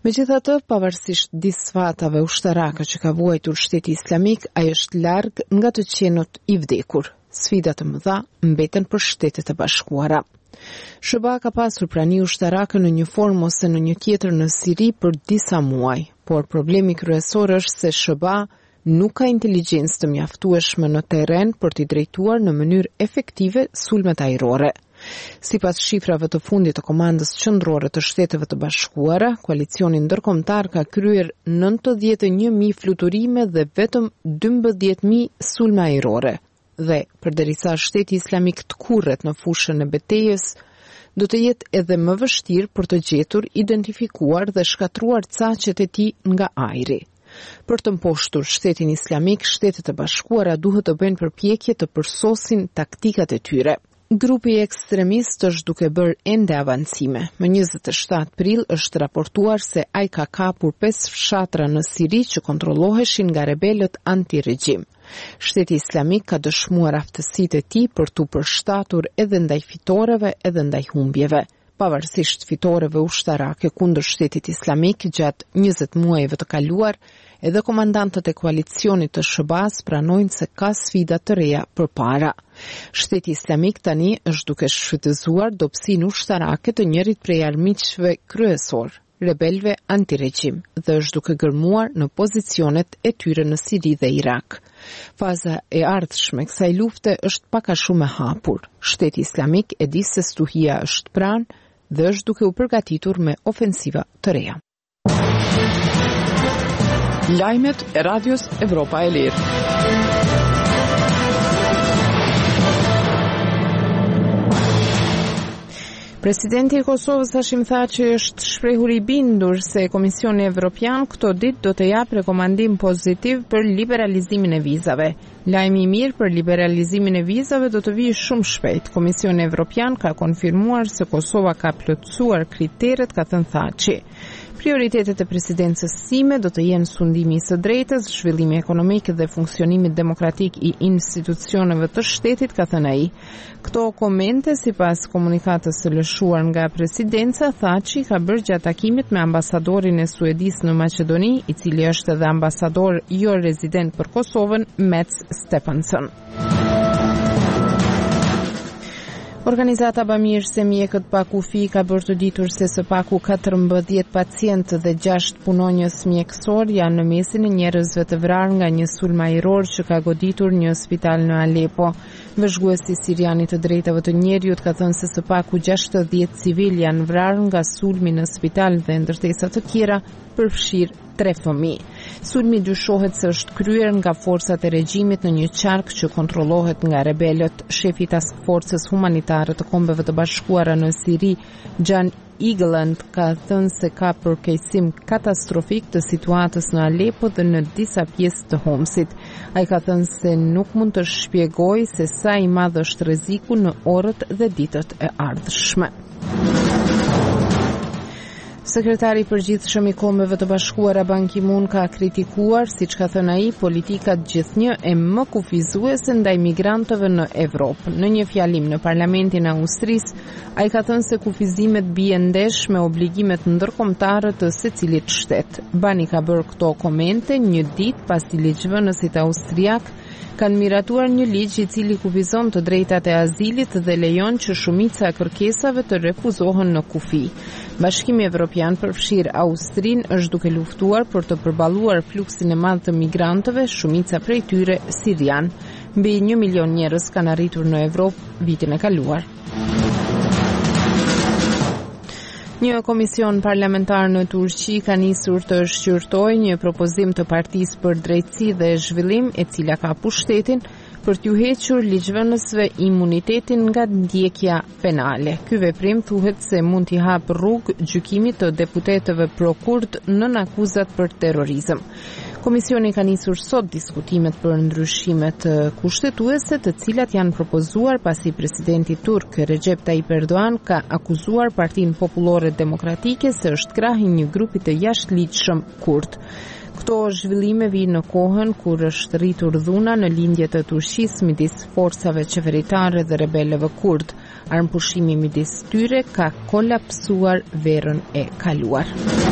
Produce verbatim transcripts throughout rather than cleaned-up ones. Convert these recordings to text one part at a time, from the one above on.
Megjithatë, pavarësisht disa fatave ushtarake që ka vuajtur Shteti Islamik, ai është larg nga të qenët i vdekur. Sfidat të mëdha mbeten për Shtetet e Bashkuara. S B A ka pasur prani ushtarake në një formë ose në një tjetër në Siri për disa muaj, por problemi kryesor është se S B A nuk ka inteligjencë të mjaftueshme në terren për t'i drejtuar në mënyrë efektive sulmet ajrore. Sipas shifrave të fundit të Komandës Qendrore të Shteteve të Bashkuara, koalicioni ndërkombëtar ka kryer nëntëdhjetë e një mijë fluturime dhe vetëm dymbëdhjetë mijë sulme ajrore. Dhe përderisa Shteti Islamik të kurret në fushën e betejës, do të jetë edhe më vështirë për të gjetur, identifikuar dhe shkatruar caqet e tij nga ajri. Për të mposhtur Shtetin Islamik, Shtetet e Bashkuara duhet të bëjnë përpjekje të përsosin taktikat e tyre. Grupi ekstremist është duke bërë ende avancime. Më njëzet e shtatë prill është raportuar se ai ka kapur pesë fshatra në Siri që kontrolloheshin nga rebelët anti-regjim. Shteti Islamik ka dëshmuar aftësitë e tij për t'u përshtatur edhe ndaj fitoreve edhe ndaj humbjeve. Pavarësisht fitoreve ushtarake kundër Shtetit Islamik gjatë njëzet muajve të kaluar, edhe komandantët e koalicionit të S B A-s pranojnë se ka sfida të reja përpara. Shteti Islamik tani është duke shfrytëzuar dobësinë ushtarake të njërit prej armiqve kryesor, rebelëve antiregjim, dhe është duke gërmuar në pozicionet e tyre në Siri dhe Irak. Faza e ardhshme kësaj lufte është pak a shumë e hapur. Shteti Islamik e di se stuhia është pranë dhe është duke u përgatitur me ofensiva të reja. Lajmet e Radios Evropa e Lirë. Presidenti i Kosovës Hashim Thaçi është shprehur i bindur se Komisioni Evropian këto ditë do të japë rekomandim pozitiv për liberalizimin e vizave. Lajmi i mirë për liberalizimin e vizave do të vijë shumë shpejt. Komisioni Evropian ka konfirmuar se Kosova ka plotësuar kriteret, ka thënë Thaçi. Prioritetet e presidencës sime do të jenë sundimi i së drejtës, zhvillimi ekonomik dhe funksionimi demokratik i institucioneve të shtetit, ka thënë ai. Këto komente, sipas komunikatës së lëshuar nga presidenca, Thaçi ka bërë gjatë takimit me ambasadorin e Suedisë në Maqedoni, i cili është edhe ambasador jo rezident për Kosovën, Mats Stephenson. Organizata bamirëse Mjekët pa kufi ka bërë të ditur se së paku katërmbëdhjetë pacientë dhe gjashtë punonjës mjekësor janë në mesin e njerëzve të vrarë nga një sulm ajror që ka goditur një spital në Alepo. Vëzhguesi siriani të drejtave të njerëzit ka thënë se së paku gjashtëdhjetë civil janë vrarë nga sulmi në spital dhe ndërtesa të tjera, përfshirë tre fëmijë. Sulmi dyshohet se është kryer nga forcat e regjimit në një qark që kontrollohet nga rebelët. Shefi i task forcës humanitare të Kombeve të Bashkuara në Siri, Jan Egeland, ka thënë se ka përkeqësim katastrofik të situatës në Alepo dhe në disa pjesë të Homsit. Ai ka thënë se nuk mund të shpjegojë se sa i madh është rreziku në orët dhe ditët e ardhshme. Sekretari i përgjithshëm i Kombeve të Bashkuara Ban Ki-moon ka kritikuar, siç ka thënë ai, politikat gjithnjë e më kufizuese ndaj migrantëve në Evropë. Në një fjalim në Parlamentin e Austrisë, ai ka thënë se kufizimet bien ndesh me obligimet ndërkombëtare të secilit shtet. Bani ka bërë këto komente një ditë pasi ligjvënësit austriak kanë miratuar një ligj i cili kufizon të drejtat e azilit dhe lejon që shumica e kërkesave të refuzohen në kufi. Bashkimi Evropian përfshir Austrinë është duke luftuar për të përballuar fluksin e madh të migrantëve, shumica prej tyre sirian. Mbi një milion njerëz kanë arritur në Evropë vitin e kaluar. Një komision parlamentar në Turqi ka nisur të shqyrtojë një propozim të Partisë për Drejtësi dhe Zhvillim, e cila ka pushtetin për t'u hequr ligjvënësve imunitetin nga ndjekja penale. Ky veprim thuhet se mund t'i hap rrugë gjykimit të deputetëve pro-kurd nën akuzat për terrorizëm. Komisioni ka nisur sot diskutimet për ndryshimet kushtetuese, të cilat janë propozuar pasi presidenti turk Recep Tayyip Erdogan ka akuzuar Partinë Popullore Demokratike se është krah i një grupi të jashtëligjshëm kurd. Këto zhvillime vijnë në kohën kur është rritur dhuna në lindje të Turqisë midis forcave qeveritare dhe rebelëve kurd. Armëpushimi midis tyre ka kolapsuar verën e kaluar.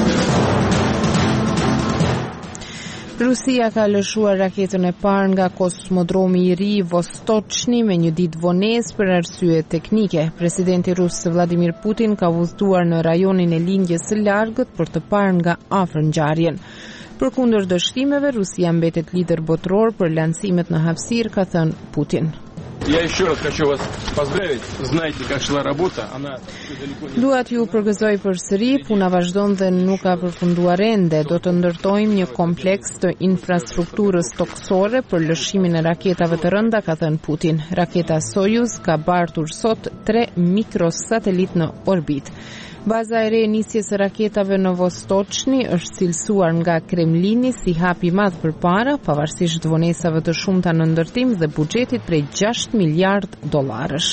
Rusia ka lëshuar raketën e parë nga kosmodromi i ri Vostochni me një ditë vonesë për arsye teknike. Presidenti rus Vladimir Putin ka udhëtuar në rajonin e lindjes së largët për të parë nga afër ngjarjen. Përkundër dështimeve, Rusia mbetet lider botror për lancimet në hapësirë, ka thënë Putin. Я еще раз хочу вас поздравить. Знаете, как шла работа. Она Dua t'ju përgëzoj përsëri, puna vazhdon dhe nuk ka përfunduar ende. Do të ndërtojmë një kompleks të infrastrukturës toksore për lëshimin e raketave të rënda, ka thënë Putin. Raketa Soyuz ka bartur sot tre mikrosatelit në orbit. Baza e re e nisjes së raketave në Vostochni është cilësuar nga Kremlini si hap i madh përpara, pavarësisht vonesave të shumta në ndërtim dhe buxhetit prej gjashtë miliard dollarësh.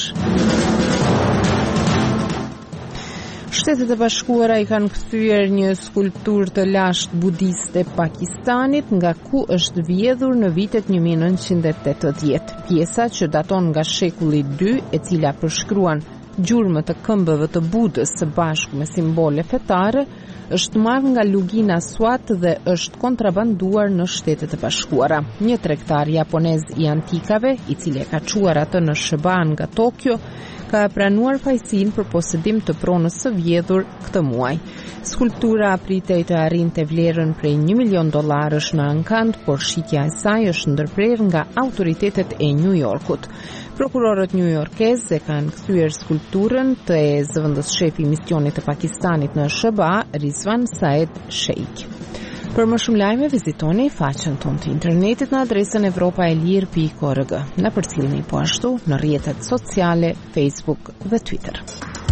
Shtetet e Bashkuara i kanë kthyer një skulpturë të lashtë budiste Pakistanit, nga ku është vjedhur në vitet një mijë e nëntëqind e tetëdhjetë. Pjesa që daton nga shekulli i dytë, e cila përshkruan gjurmë të këmbëve të Budës së bashku me simbole fetare, është marrë nga Lugina Swat dhe është kontrabanduar në Shtetet e Bashkuara. Një tregtar japonez i antikave, i cili e ka çuar atë në Shëban nga Tokyo, ka pranuar fajsin për posedim të pronës së vjedhur këtë muaj. Skulptura pritej të arrinte vlerën prej një milion dollarësh në ankant, por shitja e saj është ndërprerë nga autoritetet e New Yorkut. Prokurorët newyorkez e kanë kthyer skulpturën të e zëvendës shefi i misionit të Pakistanit në S B A, Rizwan Saed Sheikh. Për më shumë lajme, vizitoni faqen tonë të internetit në adresën evropaelir pikë org. Na përcjellni po ashtu në rrjetet sociale, Facebook dhe Twitter.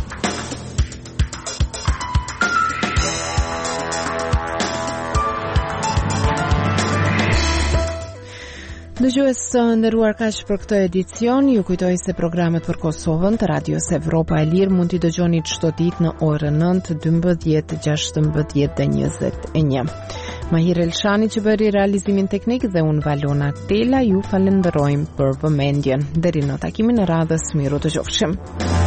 Dëgjues të nderuar, kaq për këtë edicion. Ju kujtoj se programet për Kosovën të Radios Evropa e Lirë mund t'i dëgjoni çdo ditë në orën nëntë, dymbëdhjetë, gjashtëmbëdhjetë dhe njëzet e një. Mahir Elshani që bëri realizimin teknik dhe unë Valona Tela ju falenderojmë për vëmendjen. Deri në takimin e radhës, miru të qofshim.